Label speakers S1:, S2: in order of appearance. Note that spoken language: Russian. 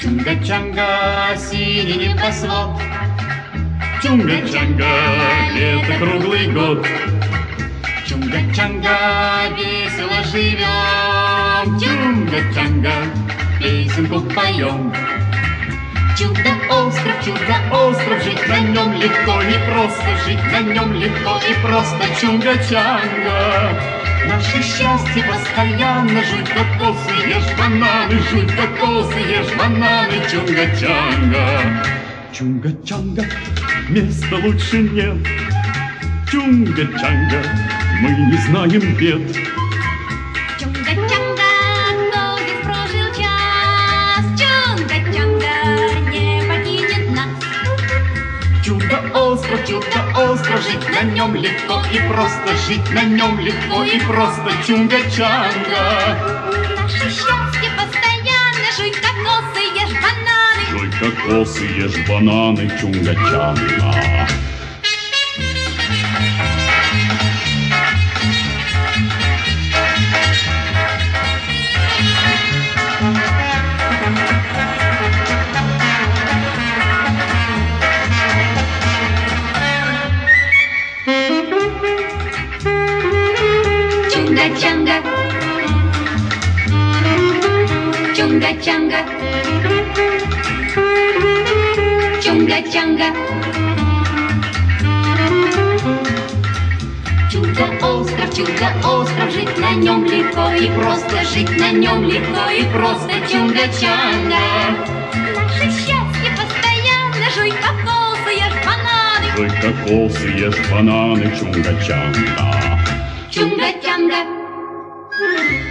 S1: Чунга-чанга, синий небосвод, Чунга-чанга, лето круглый год. Чунга-чанга, весело живем, Чунга-чанга, песенку поем. Чудо-остров, жить на нем легко и просто, жить на нем легко и просто. Чунга-чанга, наше счастье постоянно. Жуй кокосы, ешь бананы, жуй кокосы, ешь бананы. Чунга-чанга, Чунга-чанга, места лучше нет. Чунга-чанга, мы не знаем бед.
S2: Чунга-чанга, кто здесь прожил час? Чунга-чанга не покинет нас.
S1: Чудо-остров, жить на нем легко и просто, жить на нем легко и просто. Чунга-чанга,
S2: Наше счастье постоянно. Жуй кокосы, ешь бананы.
S1: жуй кокосы, ешь бананы. Чунга-чанга.
S2: Чунга-чанга, Чунга-чанга, Чунга-чанга. Чудо-остров, жить на нем легко и просто, жить на нем легко и просто. Чунга-чанга, наше счастье постоянно. Жуй кокосы, ешь бананы.
S1: Жуй кокосы, ешь бананы. Чунга-чанга.
S2: Чунга-чанга.